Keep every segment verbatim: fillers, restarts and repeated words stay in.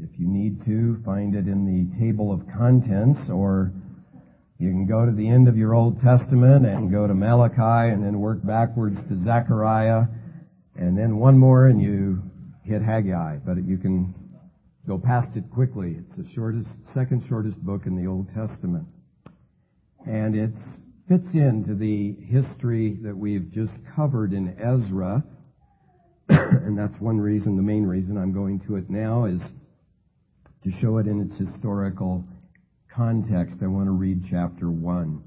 If you need to, find it in the table of contents, or you can go to the end of your Old Testament and go to Malachi and then work backwards to Zechariah, and then one more and you hit Haggai. But you can go past it quickly. It's the shortest, second shortest book in the Old Testament. And it fits into the history that we've just covered in Ezra. And that's one reason, the main reason I'm going to it now, is to show it in its historical context. I want to read chapter one.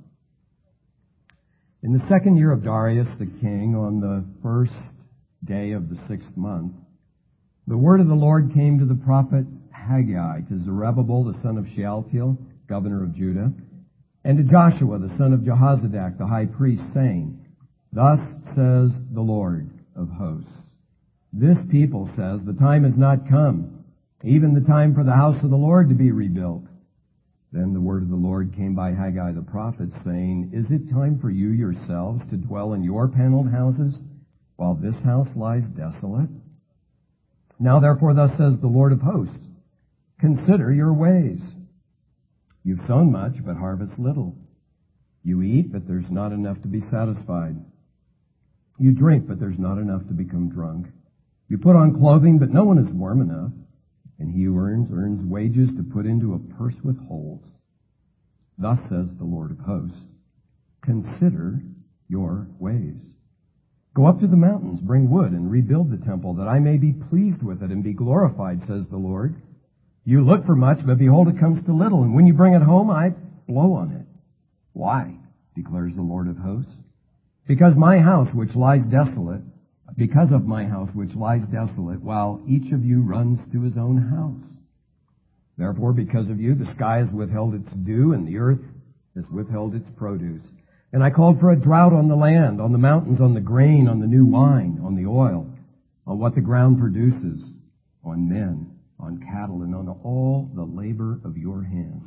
In the second year of Darius the king, on the first day of the sixth month, the word of the Lord came to the prophet Haggai, to Zerubbabel the son of Shealtiel, governor of Judah, and to Joshua the son of Jehozadak, the high priest, saying, Thus says the Lord of hosts, This people says, The time has not come, even the time for the house of the Lord to be rebuilt. Then the word of the Lord came by Haggai the prophet, saying, Is it time for you yourselves to dwell in your paneled houses, while this house lies desolate? Now therefore thus says the Lord of hosts, Consider your ways. You've sown much, but harvest little. You eat, but there's not enough to be satisfied. You drink, but there's not enough to become drunk. You put on clothing, but no one is warm enough. And he who earns, earns wages to put into a purse with holes. Thus says the Lord of hosts, Consider your ways. Go up to the mountains, bring wood, and rebuild the temple, that I may be pleased with it and be glorified, says the Lord. You look for much, but behold, it comes to little, and when you bring it home, I blow on it. Why? Declares the Lord of hosts. Because my house which lies desolate, because of my house which lies desolate, while each of you runs to his own house. Therefore, because of you, the sky has withheld its dew, and the earth has withheld its produce. And I called for a drought on the land, on the mountains, on the grain, on the new wine, on the oil, on what the ground produces, on men, on cattle, and on all the labor of your hands.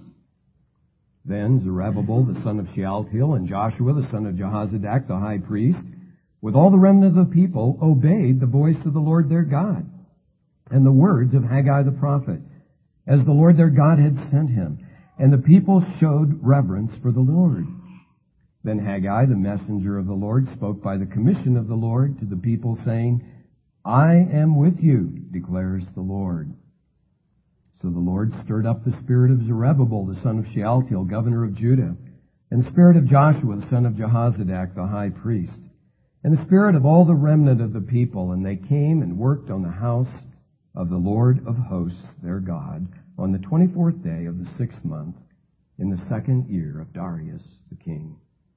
Then Zerubbabel, the son of Shealtiel, and Joshua, the son of Jehozadak, the high priest, with all the remnant of the people, obeyed the voice of the Lord their God, and the words of Haggai the prophet, as the Lord their God had sent him. And the people showed reverence for the Lord. Then Haggai, the messenger of the Lord, spoke by the commission of the Lord to the people, saying, I am with you, declares the Lord. So the Lord stirred up the spirit of Zerubbabel, the son of Shealtiel, governor of Judah, and the spirit of Joshua, the son of Jehozadak, the high priest, and the spirit of all the remnant of the people, and they came and worked on the house of the Lord of hosts, their God, on the twenty-fourth day of the sixth month, in the second year of Darius the king.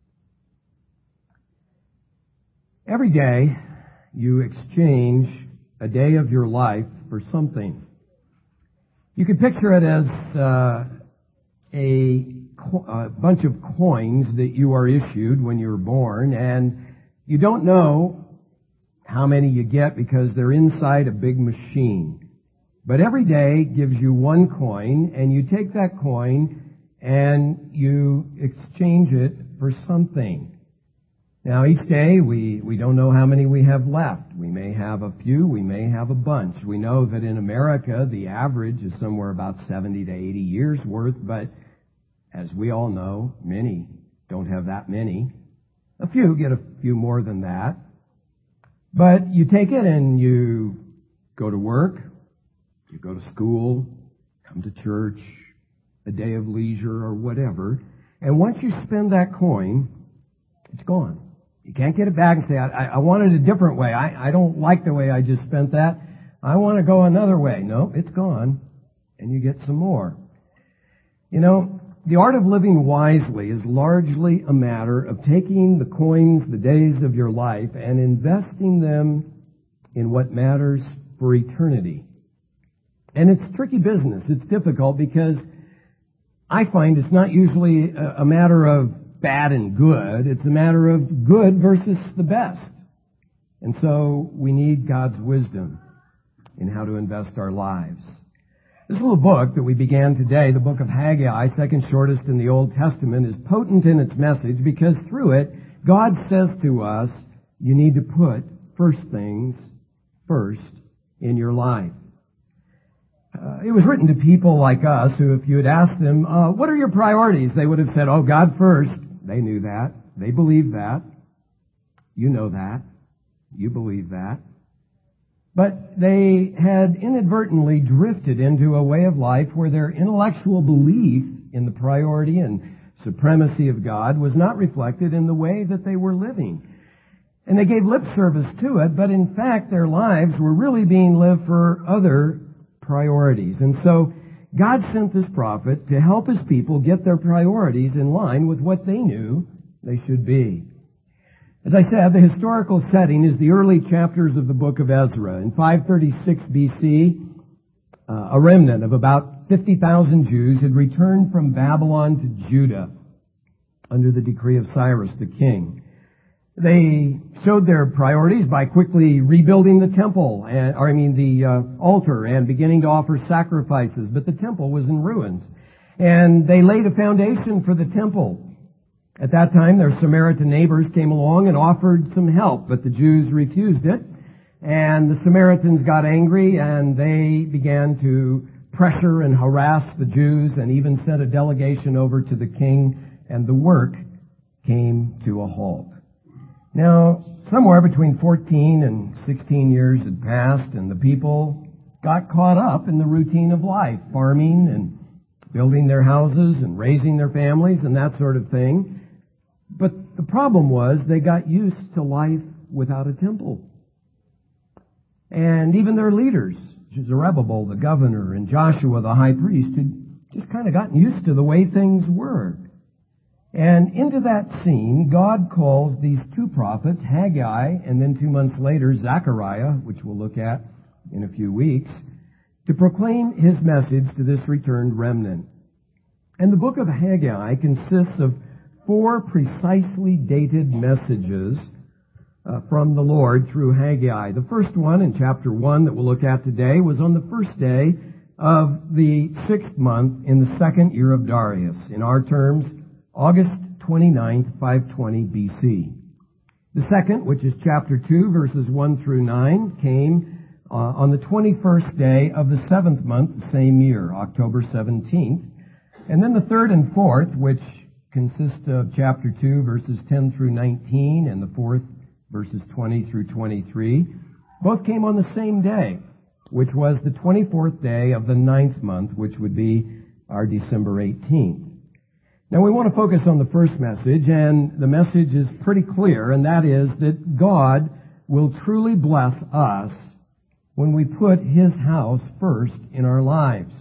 Every day, you exchange a day of your life for something. You can picture it as uh, a, co- a bunch of coins that you are issued when you're born, and you don't know how many you get because they're inside a big machine. But every day gives you one coin, and you take that coin and you exchange it for something. Now, each day, we, we don't know how many we have left. We may have a few, we may have a bunch. We know that in America, the average is somewhere about seventy to eighty years worth, but as we all know, many don't have that many. A few get a few more than that. But you take it and you go to work, you go to school, come to church, a day of leisure or whatever, and once you spend that coin, it's gone. You can't get it back and say, I, I want it a different way. I, I don't like the way I just spent that. I want to go another way. No, it's gone. And you get some more. You know, the art of living wisely is largely a matter of taking the coins, the days of your life, and investing them in what matters for eternity. And it's tricky business. It's difficult because I find it's not usually a, a matter of bad and good. It's a matter of good versus the best. And so we need God's wisdom in how to invest our lives. This little book that we began today, the book of Haggai, second shortest in the Old Testament, is potent in its message because through it, God says to us, you need to put first things first in your life. Uh, it was written to people like us who, if you had asked them, uh, what are your priorities? They would have said, oh, God first. They knew that. They believed that. You know that. You believe that. But they had inadvertently drifted into a way of life where their intellectual belief in the priority and supremacy of God was not reflected in the way that they were living. And they gave lip service to it, but in fact their lives were really being lived for other priorities. And so God sent this prophet to help his people get their priorities in line with what they knew they should be. As I said, the historical setting is the early chapters of the book of Ezra. In five thirty-six B C, uh, a remnant of about fifty thousand Jews had returned from Babylon to Judah under the decree of Cyrus the king. They showed their priorities by quickly rebuilding the temple, and, or I mean the uh, altar, and beginning to offer sacrifices, but the temple was in ruins. And they laid a foundation for the temple. At that time, their Samaritan neighbors came along and offered some help, but the Jews refused it. And the Samaritans got angry, and they began to pressure and harass the Jews, and even sent a delegation over to the king, and the work came to a halt. Now, somewhere between fourteen and sixteen years had passed, and the people got caught up in the routine of life, farming and building their houses and raising their families and that sort of thing. But the problem was they got used to life without a temple. And even their leaders, Zerubbabel, the governor, and Joshua, the high priest, had just kind of gotten used to the way things were. And into that scene, God calls these two prophets, Haggai, and then two months later, Zechariah, which we'll look at in a few weeks, to proclaim his message to this returned remnant. And the book of Haggai consists of four precisely dated messages uh, from the Lord through Haggai. The first one, in chapter one, that we'll look at today, was on the first day of the sixth month in the second year of Darius. In our terms, August twenty-ninth, five twenty B C. The second, which is chapter two, verses one through nine, came uh, on the twenty-first day of the seventh month, the same year, October seventeenth. And then the third and fourth, which consist of chapter two, verses ten through nineteen, and the fourth, verses twenty through twenty-three, both came on the same day, which was the twenty-fourth day of the ninth month, which would be our December eighteenth. Now we want to focus on the first message, and the message is pretty clear, and that is that God will truly bless us when we put His house first in our lives.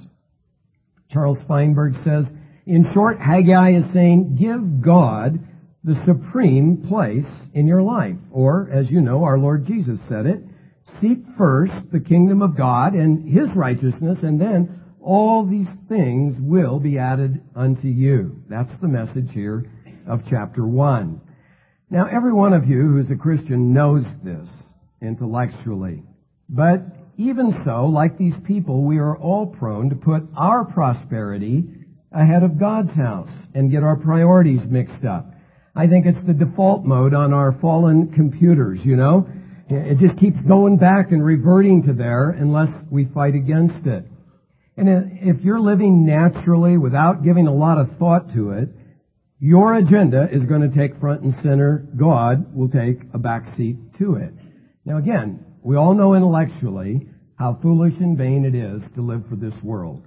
Charles Feinberg says, in short, Haggai is saying, give God the supreme place in your life. Or, as you know, our Lord Jesus said it, seek first the kingdom of God and His righteousness, and then all these things will be added unto you. That's the message here of chapter one. Now, every one of you who is a Christian knows this intellectually. But even so, like these people, we are all prone to put our prosperity ahead of God's house and get our priorities mixed up. I think it's the default mode on our fallen computers, you know. It just keeps going back and reverting to there unless we fight against it. And if you're living naturally without giving a lot of thought to it, your agenda is going to take front and center. God will take a back seat to it. Now again, we all know intellectually how foolish and vain it is to live for this world.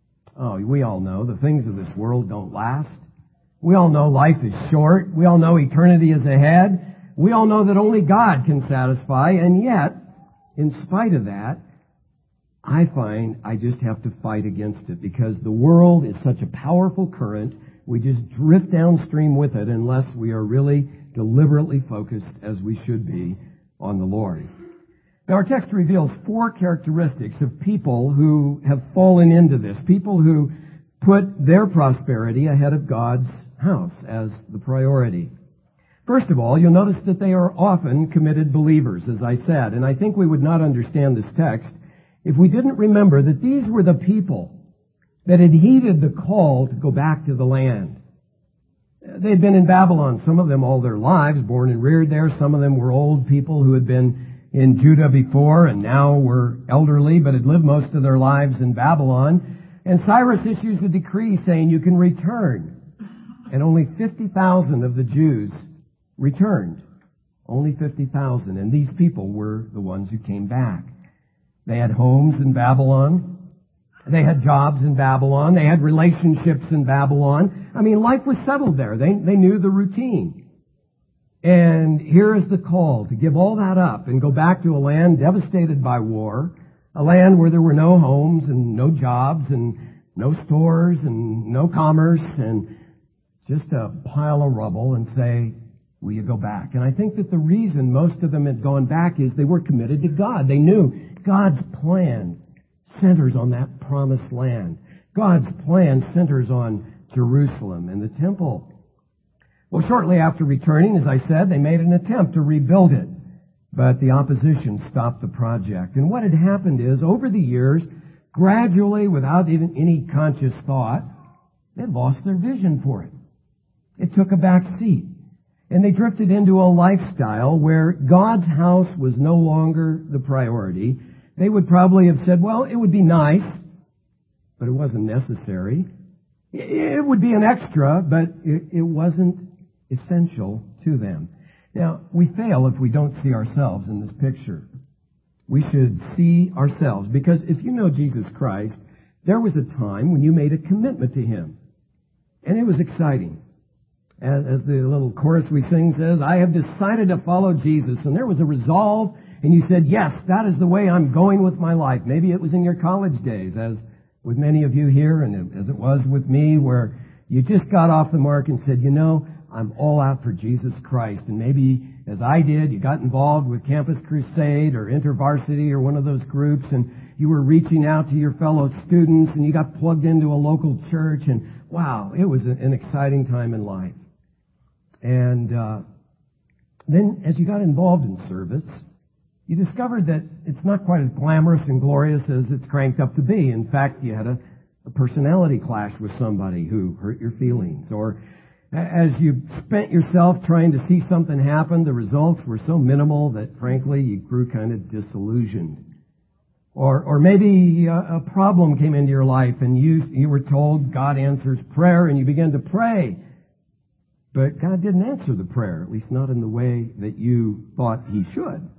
Oh, we all know the things of this world don't last. We all know life is short. We all know eternity is ahead. We all know that only God can satisfy. And yet, in spite of that, I find I just have to fight against it because the world is such a powerful current. We just drift downstream with it unless we are really deliberately focused, as we should be, on the Lord. Now, our text reveals four characteristics of people who have fallen into this, people who put their prosperity ahead of God's house as the priority. First of all, you'll notice that they are often committed believers, as I said, and I think we would not understand this text if we didn't remember that these were the people that had heeded the call to go back to the land. They had been in Babylon, some of them all their lives, born and reared there. Some of them were old people who had been in Judah before and now were elderly but had lived most of their lives in Babylon. And Cyrus issues a decree saying you can return. And only fifty thousand of the Jews returned. Only fifty thousand. And these people were the ones who came back. They had homes in Babylon. They had jobs in Babylon. They had relationships in Babylon. I mean, life was settled there. They, they knew the routine. And here is the call to give all that up and go back to a land devastated by war, a land where there were no homes and no jobs and no stores and no commerce and just a pile of rubble, and say, will you go back? And I think that the reason most of them had gone back is they were committed to God. They knew God's plan centers on that promised land. God's plan centers on Jerusalem and the temple. Well, shortly after returning, as I said, they made an attempt to rebuild it, but the opposition stopped the project. And what had happened is, over the years, gradually, without even any conscious thought, they lost their vision for it. It took a back seat. And they drifted into a lifestyle where God's house was no longer the priority. They would probably have said, well, it would be nice, but it wasn't necessary. It would be an extra, but it, it wasn't essential to them. Now, we fail if we don't see ourselves in this picture. We should see ourselves, because if you know Jesus Christ, there was a time when you made a commitment to Him. And it was exciting. As, as the little chorus we sing says, I have decided to follow Jesus. And there was a resolve, and you said, yes, that is the way I'm going with my life. Maybe it was in your college days, as with many of you here, and as it was with me, where you just got off the mark and said, you know, I'm all out for Jesus Christ. And maybe, as I did, you got involved with Campus Crusade or InterVarsity or one of those groups, and you were reaching out to your fellow students, and you got plugged into a local church, and wow, it was an exciting time in life. And uh, then, as you got involved in service, you discovered that it's not quite as glamorous and glorious as it's cranked up to be. In fact, you had a, a personality clash with somebody who hurt your feelings. Or as you spent yourself trying to see something happen, the results were so minimal that, frankly, you grew kind of disillusioned. Or, or maybe a, a problem came into your life and you, you were told God answers prayer, and you began to pray. But God didn't answer the prayer, at least not in the way that you thought He should.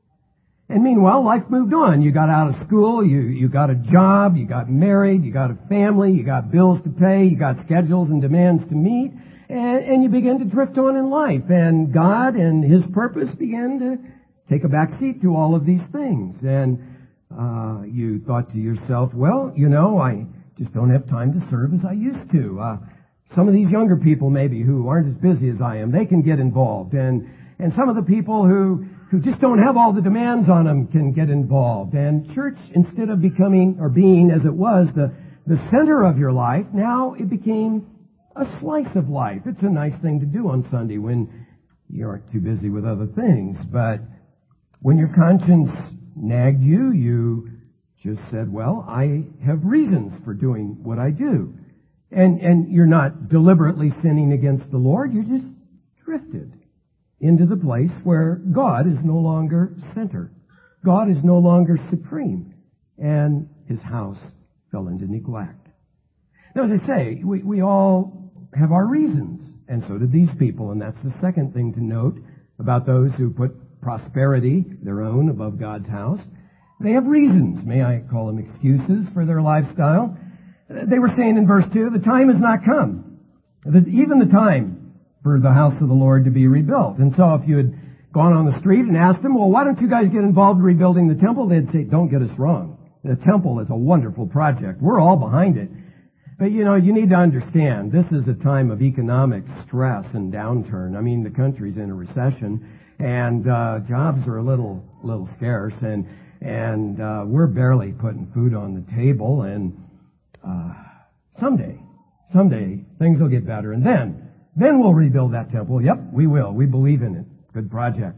And meanwhile, life moved on. You got out of school, you, you got a job, you got married, you got a family, you got bills to pay, you got schedules and demands to meet, and, and you began to drift on in life. And God and His purpose began to take a back seat to all of these things. And uh, you thought to yourself, well, you know, I just don't have time to serve as I used to. Uh, Some of these younger people, maybe, who aren't as busy as I am, they can get involved. And and some of the people who, who just don't have all the demands on them can get involved. And church, instead of becoming, or being, as it was, the, the center of your life, now it became a slice of life. It's a nice thing to do on Sunday when you aren't too busy with other things. But when your conscience nagged you, you just said, well, I have reasons for doing what I do. And, and you're not deliberately sinning against the Lord. You just drifted into the place where God is no longer center. God is no longer supreme. And His house fell into neglect. Now, as I say, we, we all have our reasons. And so did these people. And that's the second thing to note about those who put prosperity, their own, above God's house. They have reasons. May I call them excuses for their lifestyle? They were saying in verse two, the time has not come. Even the time for the house of the Lord to be rebuilt. And so if you had gone on the street and asked them, well, why don't you guys get involved in rebuilding the temple? They'd say, don't get us wrong. The temple is a wonderful project. We're all behind it. But, you know, you need to understand, this is a time of economic stress and downturn. I mean, the country's in a recession, and uh, jobs are a little little scarce, and, and uh, we're barely putting food on the table, and Uh, someday, someday, things will get better. And then, then we'll rebuild that temple. Yep, we will. We believe in it. Good project.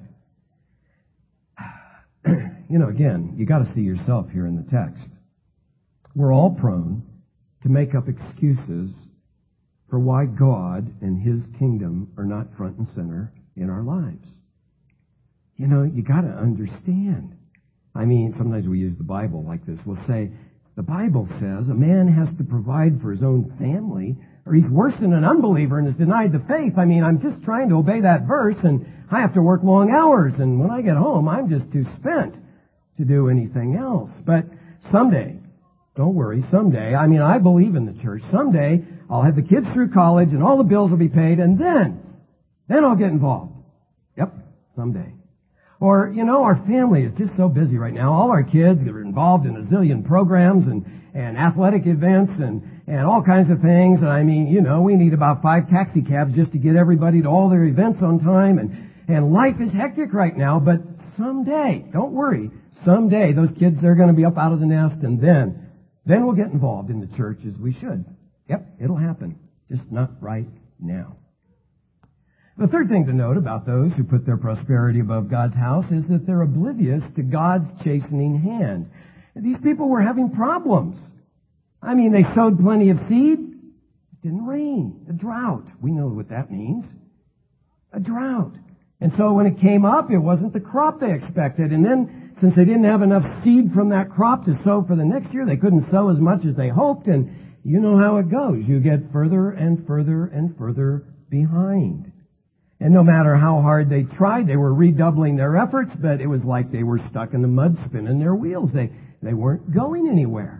You know, again, you got to see yourself here in the text. We're all prone to make up excuses for why God and His kingdom are not front and center in our lives. You know, you got to understand. I mean, sometimes we use the Bible like this. We'll say, the Bible says a man has to provide for his own family, or he's worse than an unbeliever and has denied the faith. I mean, I'm just trying to obey that verse, and I have to work long hours, and when I get home, I'm just too spent to do anything else. But someday, don't worry, someday, I mean, I believe in the church. Someday, I'll have the kids through college, and all the bills will be paid, and then, then I'll get involved. Yep, someday. Or, you know, our family is just so busy right now. All our kids are involved in a zillion programs and, and athletic events and, and all kinds of things. And I mean, you know, we need about five taxi cabs just to get everybody to all their events on time. And, and life is hectic right now, but someday, don't worry, someday those kids are going to be up out of the nest, and then, then we'll get involved in the church as we should. Yep, it'll happen. Just not right now. The third thing to note about those who put their prosperity above God's house is that they're oblivious to God's chastening hand. These people were having problems. I mean, they sowed plenty of seed. It didn't rain. A drought. We know what that means. A drought. And so when it came up, it wasn't the crop they expected. And then, since they didn't have enough seed from that crop to sow for the next year, they couldn't sow as much as they hoped. And you know how it goes. You get further and further and further behind. And no matter how hard they tried, they were redoubling their efforts, but it was like they were stuck in the mud spinning their wheels. They, they weren't going anywhere.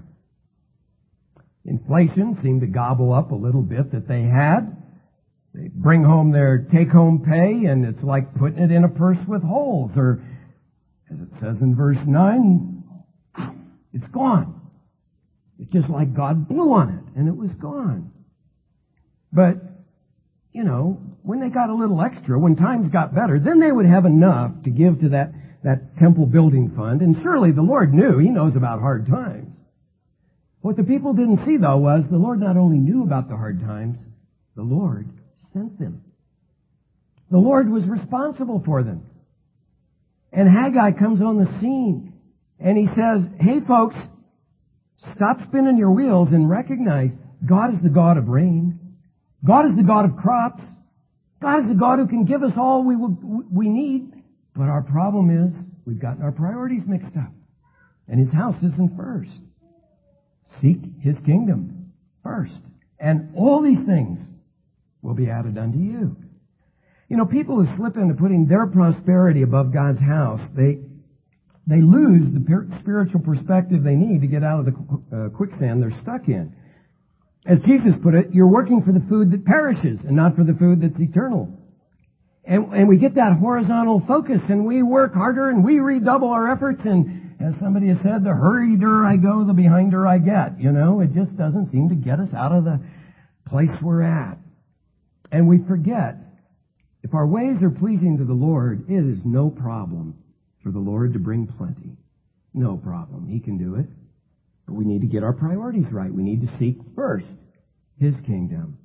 Inflation seemed to gobble up a little bit that they had. They bring home their take-home pay, and it's like putting it in a purse with holes. Or, as it says in verse nine, it's gone. It's just like God blew on it, and it was gone. But, you know, when they got a little extra, when times got better, then they would have enough to give to that, that temple building fund. And surely the Lord knew. He knows about hard times. What the people didn't see, though, was the Lord not only knew about the hard times, the Lord sent them. The Lord was responsible for them. And Haggai comes on the scene, and he says, hey, folks, stop spinning your wheels and recognize God is the God of rain. God is the God of crops. God is the God who can give us all we will, we need. But our problem is we've gotten our priorities mixed up. And His house isn't first. Seek His kingdom first. And all these things will be added unto you. You know, people who slip into putting their prosperity above God's house, they they lose the spiritual perspective they need to get out of the uh, quicksand they're stuck in. As Jesus put it, you're working for the food that perishes and not for the food that's eternal. And, and we get that horizontal focus, and we work harder and we redouble our efforts, and as somebody has said, the hurrieder I go, the behinder I get. You know, it just doesn't seem to get us out of the place we're at. And we forget, if our ways are pleasing to the Lord, it is no problem for the Lord to bring plenty. No problem. He can do it. But we need to get our priorities right. We need to seek first His kingdom.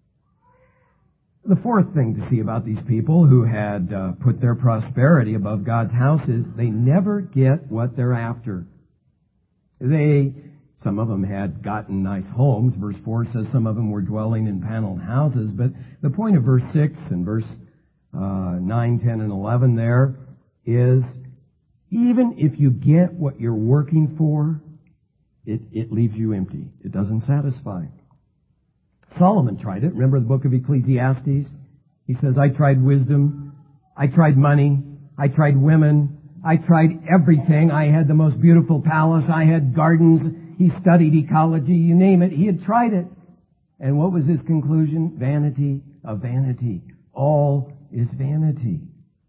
The fourth thing to see about these people who had uh, put their prosperity above God's house is they never get what they're after. They, some of them had gotten nice homes. Verse four says some of them were dwelling in paneled houses. But the point of verse six and verse uh, nine, ten, and eleven there is even if you get what you're working for, It, it leaves you empty. It doesn't satisfy. Solomon tried it. Remember the book of Ecclesiastes? He says, I tried wisdom. I tried money. I tried women. I tried everything. I had the most beautiful palace. I had gardens. He studied ecology. You name it. He had tried it. And what was his conclusion? Vanity of vanity. All is vanity.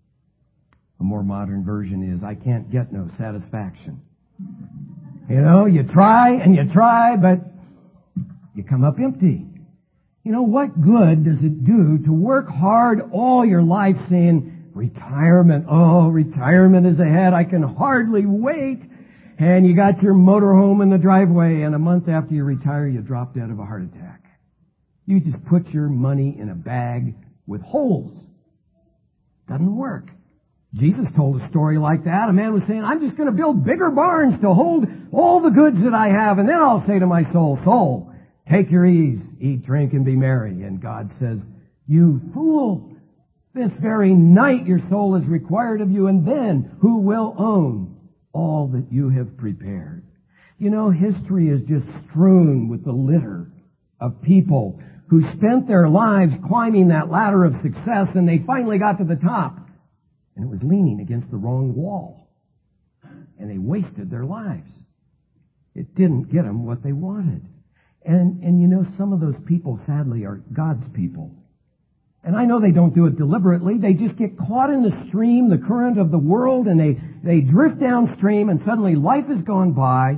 A more modern version is, I can't get no satisfaction. You know, you try and you try, but you come up empty. You know, what good does it do to work hard all your life saying, retirement, oh, retirement is ahead, I can hardly wait. And you got your motorhome in the driveway, and a month after you retire, you drop dead of a heart attack. You just put your money in a bag with holes. Doesn't work. Jesus told a story like that. A man was saying, I'm just going to build bigger barns to hold all the goods that I have, and then I'll say to my soul, soul, take your ease, eat, drink, and be merry. And God says, you fool, This very night your soul is required of you, and then who will own all that you have prepared? You know, history is just strewn with the litter of people who spent their lives climbing that ladder of success, and they finally got to the top, and it was leaning against the wrong wall, and they wasted their lives. It didn't get them what they wanted. And, and you know, some of those people, sadly, are God's people. And I know they don't do it deliberately. They just get caught in the stream, the current of the world, and they, they drift downstream, and suddenly life has gone by,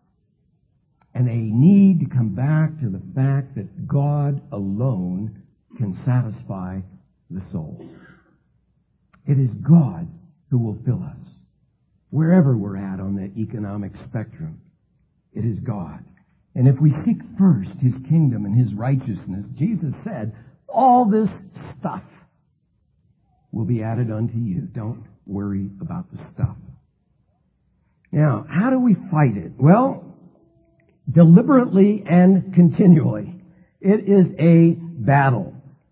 and they need to come back to the fact that God alone can satisfy the soul. It is God who will fill us. Wherever we're at on that economic spectrum, it is God. And if we seek first His kingdom and His righteousness, Jesus said, all this stuff will be added unto you. Don't worry about the stuff. Now, how do we fight it? Well, deliberately and continually. It is a battle.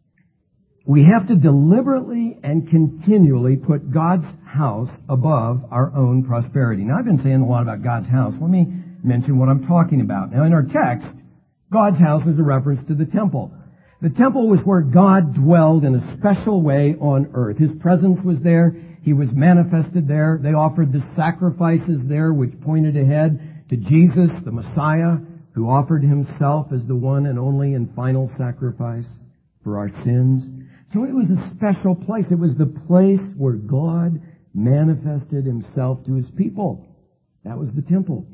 We have to deliberately and continually put God's house above our own prosperity. Now, I've been saying a lot about God's house. Let me mention what I'm talking about. Now, in our text, God's house is a reference to the temple. The temple was where God dwelled in a special way on earth. His presence was there. He was manifested there. They offered the sacrifices there, which pointed ahead to Jesus, the Messiah, who offered Himself as the one and only and final sacrifice for our sins. So it was a special place. It was the place where God manifested Himself to His people. That was the temple.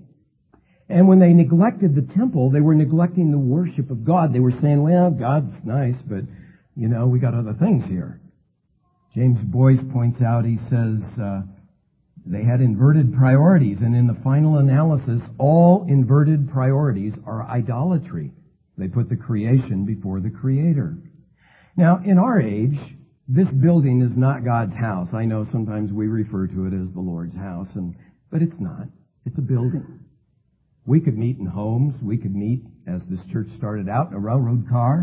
And when they neglected the temple, they were neglecting the worship of God. They were saying, well, God's nice, but, you know, we got other things here. James Boyce points out, he says, uh, they had inverted priorities. And in the final analysis, all inverted priorities are idolatry. They put the creation before the Creator. Now, in our age, this building is not God's house. I know sometimes we refer to it as the Lord's house, and but it's not. It's a building. We could meet in homes. We could meet, as this church started out, in a railroad car.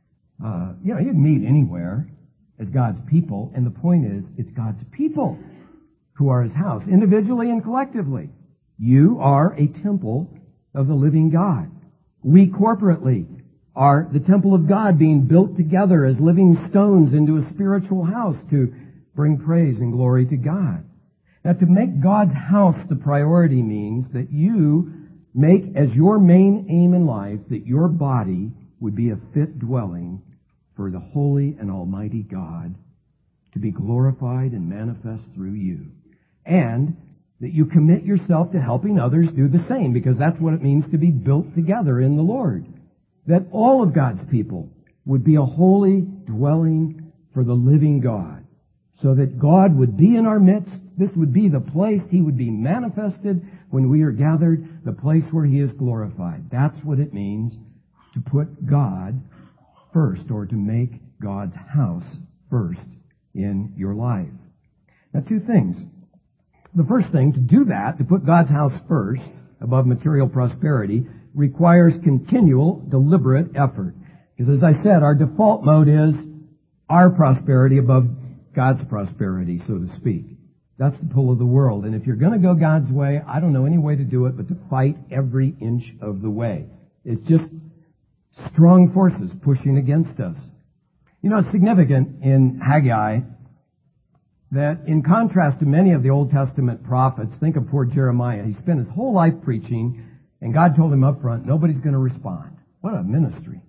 Uh, you know, you can meet anywhere as God's people. And the point is, it's God's people who are His house, individually and collectively. You are a temple of the living God. We corporately are the temple of God being built together as living stones into a spiritual house to bring praise and glory to God. Now, to make God's house the priority means that you make as your main aim in life that your body would be a fit dwelling for the holy and almighty God to be glorified and manifest through you. And that you commit yourself to helping others do the same, because that's what it means to be built together in the Lord. That all of God's people would be a holy dwelling for the living God, so that God would be in our midst. This would be the place He would be manifested when we are gathered, the place where He is glorified. That's what it means to put God first, or to make God's house first in your life. Now, two things. The first thing, to do that, to put God's house first above material prosperity, requires continual, deliberate effort. Because as I said, our default mode is our prosperity above God's prosperity, so to speak. That's the pull of the world. And if you're going to go God's way, I don't know any way to do it but to fight every inch of the way. It's just strong forces pushing against us. You know, it's significant in Haggai that in contrast to many of the Old Testament prophets, think of poor Jeremiah. He spent his whole life preaching, and God told him up front, nobody's going to respond. What a ministry.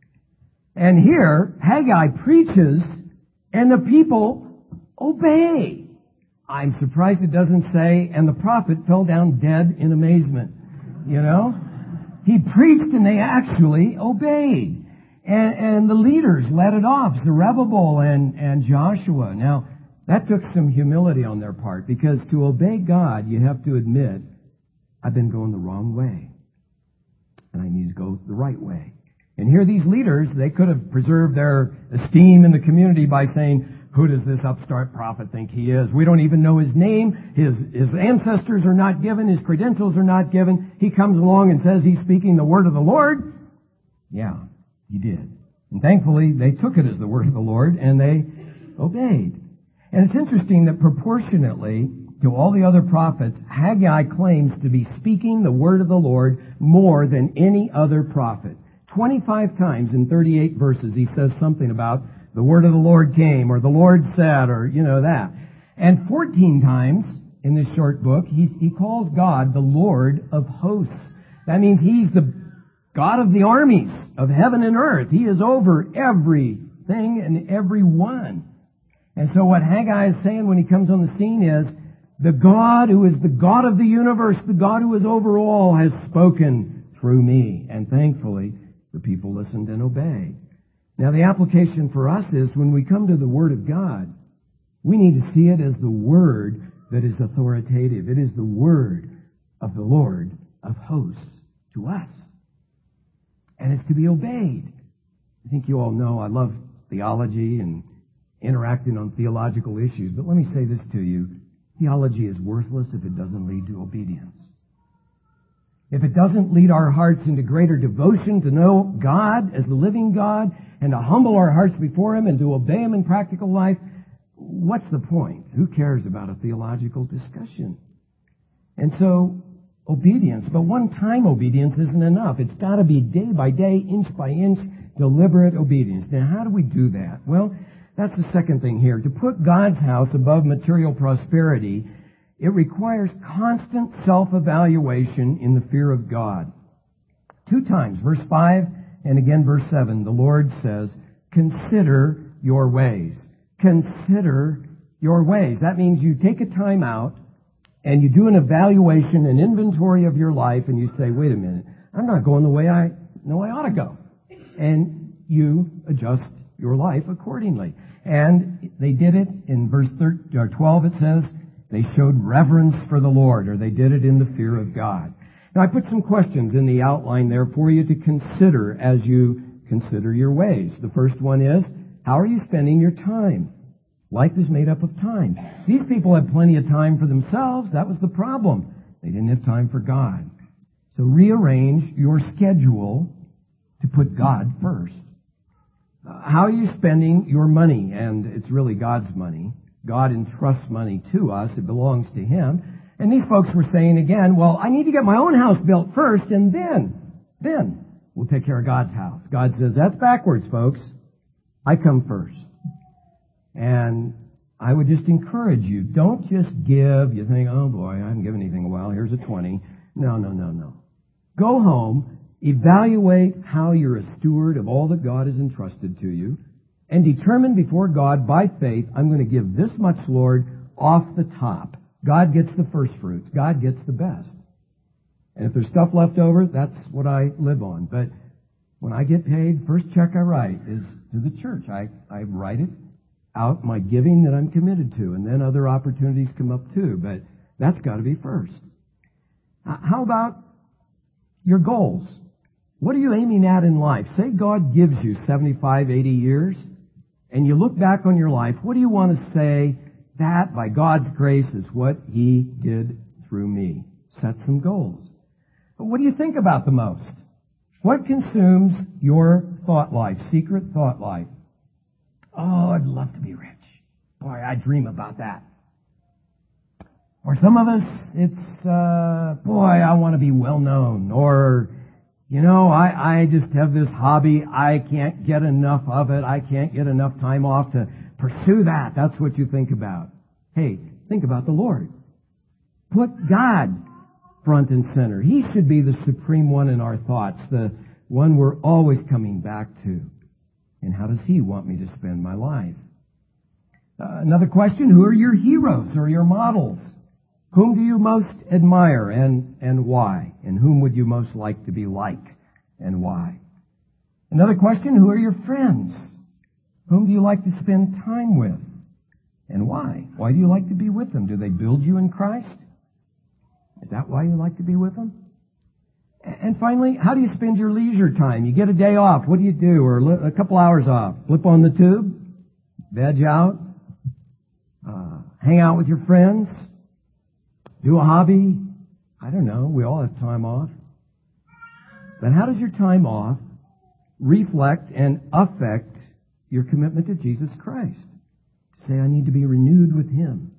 And here, Haggai preaches, and the people obey. I'm surprised it doesn't say, and the prophet fell down dead in amazement. You know? He preached and they actually obeyed. And, and the leaders led it off, Zerubbabel and, and Joshua. Now, that took some humility on their part, because to obey God, you have to admit, I've been going the wrong way. And I need to go the right way. And here these leaders, they could have preserved their esteem in the community by saying, who does this upstart prophet think he is? We don't even know his name. His, his ancestors are not given. His credentials are not given. He comes along and says he's speaking the word of the Lord. Yeah, he did. And thankfully, they took it as the word of the Lord, and they obeyed. And it's interesting that proportionately to all the other prophets, Haggai claims to be speaking the word of the Lord more than any other prophet. twenty-five times in thirty-eight verses he says something about the word of the Lord came, or the Lord said, or, you know, that. And fourteen times in this short book, he, he calls God the Lord of hosts. That means He's the God of the armies of heaven and earth. He is over everything and everyone. And so what Haggai is saying when he comes on the scene is, the God who is the God of the universe, the God who is over all, has spoken through me. And thankfully, the people listened and obeyed. Now the application for us is, when we come to the Word of God, we need to see it as the Word that is authoritative. It is the Word of the Lord of hosts to us. And it's to be obeyed. I think you all know I love theology and interacting on theological issues, but let me say this to you. Theology is worthless if it doesn't lead to obedience. If it doesn't lead our hearts into greater devotion to know God as the living God and to humble our hearts before Him and to obey Him in practical life, what's the point? Who cares about a theological discussion? And so, obedience, but one-time obedience isn't enough. It's got to be day by day, inch by inch, deliberate obedience. Now, how do we do that? Well, that's the second thing here. To put God's house above material prosperity, it requires constant self-evaluation in the fear of God. Two times, verse five and again verse seven, the Lord says, consider your ways. Consider your ways. That means you take a time out and you do an evaluation, an inventory of your life, and you say, wait a minute, I'm not going the way I know I ought to go. And you adjust your life accordingly. And they did it in verse twelve, it says, they showed reverence for the Lord, or they did it in the fear of God. Now I put some questions in the outline there for you to consider as you consider your ways. The first one is, how are you spending your time? Life is made up of time. These people had plenty of time for themselves. That was the problem. They didn't have time for God. So rearrange your schedule to put God first. How are you spending your money? And it's really God's money. God entrusts money to us. It belongs to Him. And these folks were saying again, well, I need to get my own house built first, and then, then we'll take care of God's house. God says, that's backwards, folks. I come first. And I would just encourage you, don't just give. You think, oh boy, I haven't given anything in a while. Here's a twenty. No, no, no, no. Go home, evaluate how you're a steward of all that God has entrusted to you, and determine before God by faith, I'm going to give this much, Lord, off the top. God gets the first fruits. God gets the best. And if there's stuff left over, that's what I live on. But when I get paid, first check I write is to the church. I, I write it out, my giving that I'm committed to, and then other opportunities come up too. But that's got to be first. How about your goals? What are you aiming at in life? Say God gives you seventy-five, eighty years, and you look back on your life. What do you want to say? That, by God's grace, is what He did through me. Set some goals. But what do you think about the most? What consumes your thought life, secret thought life? Oh, I'd love to be rich. Boy, I dream about that. Or some of us, it's, uh, boy, I want to be well known. Or, you know, I, I just have this hobby. I can't get enough of it. I can't get enough time off to pursue that. That's what you think about. Hey, think about the Lord. Put God front and center. He should be the supreme one in our thoughts, the one we're always coming back to. And how does He want me to spend my life? Uh, another question, who are your heroes or your models? Whom do you most admire and, and why? And whom would you most like to be like and why? Another question, who are your friends? Whom do you like to spend time with? And why? Why do you like to be with them? Do they build you in Christ? Is that why you like to be with them? And finally, how do you spend your leisure time? You get a day off. What do you do? Or a couple hours off. Flip on the tube? Veg out? Uh, hang out with your friends? Do a hobby? I don't know. We all have time off. But how does your time off reflect and affect your commitment to Jesus Christ? Say, I need to be renewed with Him.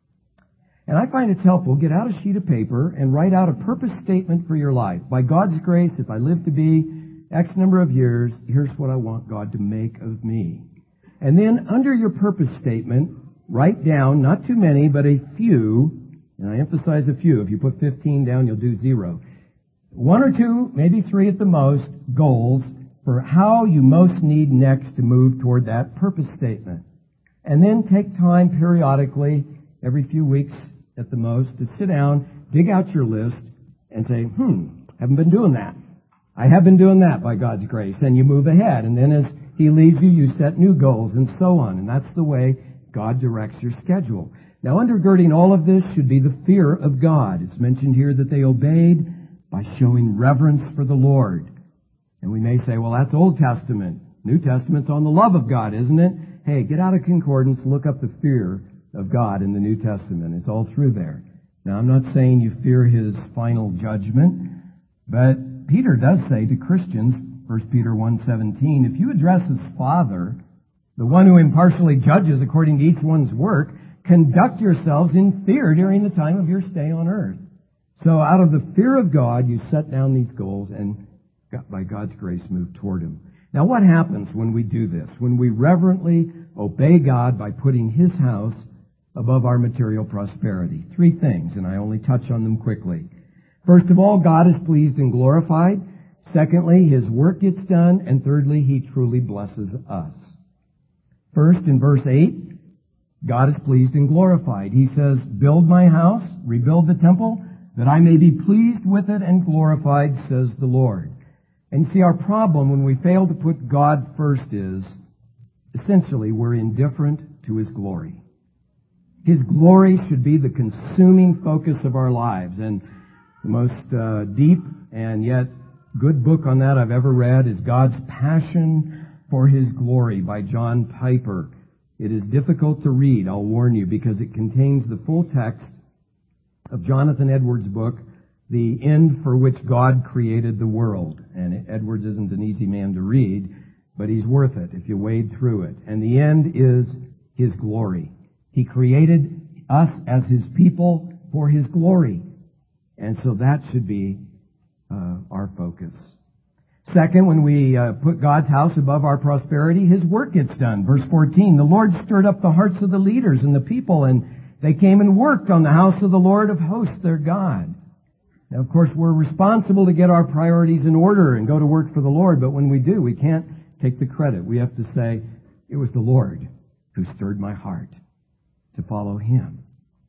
And I find it's helpful, get out a sheet of paper and write out a purpose statement for your life. By God's grace, if I live to be X number of years, here's what I want God to make of me. And then under your purpose statement, write down, not too many, but a few, and I emphasize a few. If you put fifteen down, you'll do zero. One or two, maybe three at the most, goals for how you most need next to move toward that purpose statement. And then take time periodically, every few weeks at the most, to sit down, dig out your list, and say, hmm, haven't been doing that. I have been doing that by God's grace. And you move ahead. And then as He leads you, you set new goals and so on. And that's the way God directs your schedule. Now, undergirding all of this should be the fear of God. It's mentioned here that they obeyed by showing reverence for the Lord. And we may say, well, that's Old Testament. New Testament's on the love of God, isn't it? Hey, get out of concordance, look up the fear of God in the New Testament. It's all through there. Now, I'm not saying you fear His final judgment, but Peter does say to Christians, First Peter one seventeen, if you address as Father, the one who impartially judges according to each one's work, conduct yourselves in fear during the time of your stay on earth. So out of the fear of God, you set down these goals and by God's grace move toward Him. Now what happens when we do this? When we reverently obey God by putting His house above our material prosperity? Three things, and I only touch on them quickly. First of all, God is pleased and glorified. Secondly, His work gets done. And thirdly, He truly blesses us. First, in verse eight, God is pleased and glorified. He says, build my house, rebuild the temple, that I may be pleased with it and glorified, says the Lord. And see, our problem when we fail to put God first is, essentially, we're indifferent to His glory. His glory should be the consuming focus of our lives. And the most uh, deep and yet good book on that I've ever read is God's Passion for His Glory by John Piper. It is difficult to read, I'll warn you, because it contains the full text of Jonathan Edwards' book, The End for Which God Created the World. And Edwards isn't an easy man to read, but he's worth it if you wade through it. And the end is His glory. He created us as His people for His glory. And so that should be uh, our focus. Second, when we uh, put God's house above our prosperity, His work gets done. Verse fourteen, the Lord stirred up the hearts of the leaders and the people, and they came and worked on the house of the Lord of hosts, their God. Now, of course, we're responsible to get our priorities in order and go to work for the Lord, but when we do, we can't take the credit. We have to say, it was the Lord who stirred my heart to follow Him.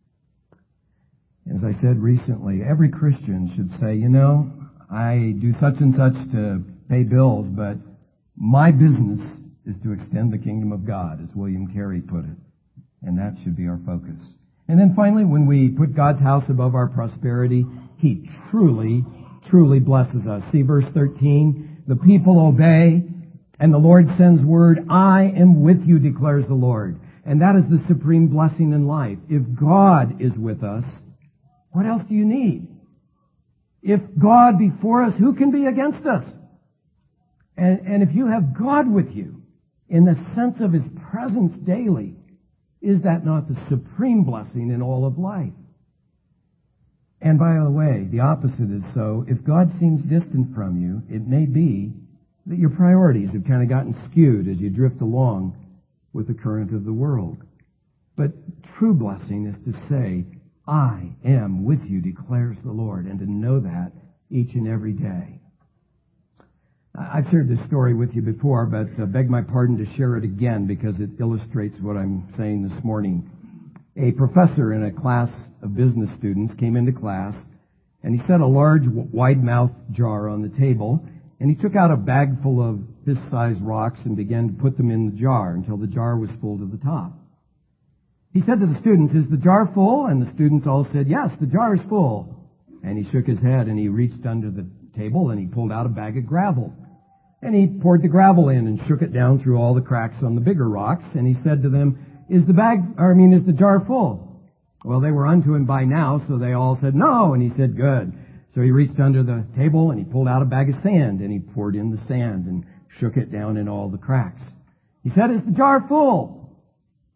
As I said recently, every Christian should say, you know, I do such and such to pay bills, but my business is to extend the kingdom of God, as William Carey put it. And that should be our focus. And then finally, when we put God's house above our prosperity, He truly, truly blesses us. See verse thirteen, the people obey, and the Lord sends word, I am with you, declares the Lord. And that is the supreme blessing in life. If God is with us, what else do you need? If God be for us, who can be against us? And, and if you have God with you, in the sense of His presence daily, is that not the supreme blessing in all of life? And by the way, the opposite is so. If God seems distant from you, it may be that your priorities have kind of gotten skewed as you drift along with the current of the world. But true blessing is to say, I am with you, declares the Lord, and to know that each and every day. I've shared this story with you before, but uh, beg my pardon to share it again because it illustrates what I'm saying this morning. A professor in a class of business students came into class, and he set a large, wide-mouthed jar on the table, and he took out a bag full of fist-sized rocks and began to put them in the jar until the jar was full to the top. He said to the students, is the jar full? And the students all said, yes, the jar is full. And he shook his head and he reached under the table and he pulled out a bag of gravel. And he poured the gravel in and shook it down through all the cracks on the bigger rocks. And he said to them, is the bag, or I mean, is the jar full? Well, they were unto him by now, so they all said no. And he said, good. So he reached under the table and he pulled out a bag of sand and he poured in the sand and shook it down in all the cracks. He said, is the jar full?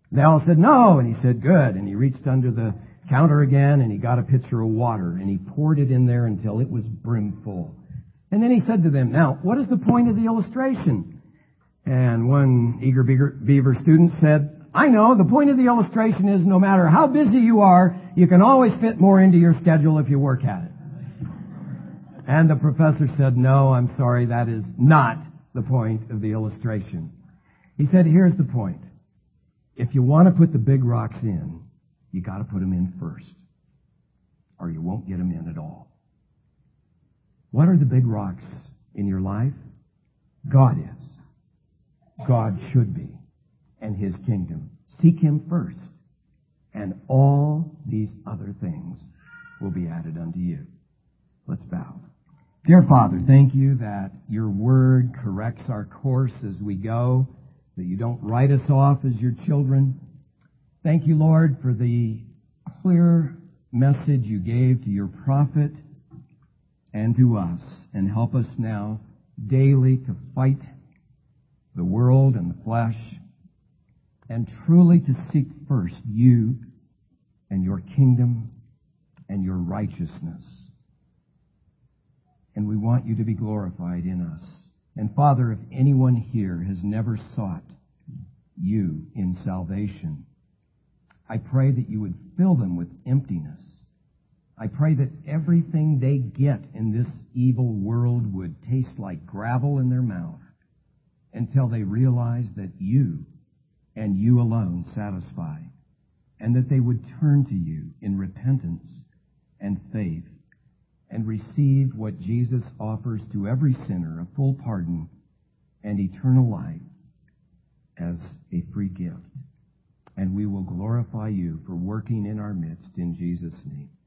They all said, no. And he said, good. And he reached under the counter again and he got a pitcher of water and he poured it in there until it was brimful. And then he said to them, now, what is the point of the illustration? And one eager beaver student said, I know, the point of the illustration is no matter how busy you are, you can always fit more into your schedule if you work at it. And the professor said, no, I'm sorry, that is not the point of the illustration. He said, here's the point. If you want to put the big rocks in, you got to put them in first, or you won't get them in at all. What are the big rocks in your life? God is. God should be. And His kingdom. Seek Him first, and all these other things will be added unto you. Let's bow. Dear Father, thank you that your word corrects our course as we go, that you don't write us off as your children. Thank you, Lord, for the clear message you gave to your prophet and to us, and help us now daily to fight the world and the flesh, and truly to seek first you and your kingdom and your righteousness. And we want you to be glorified in us. And Father, if anyone here has never sought you in salvation, I pray that you would fill them with emptiness. I pray that everything they get in this evil world would taste like gravel in their mouth until they realize that you and you alone satisfy, and that they would turn to you in repentance and faith and receive what Jesus offers to every sinner, a full pardon and eternal life as a free gift. And we will glorify you for working in our midst in Jesus' name.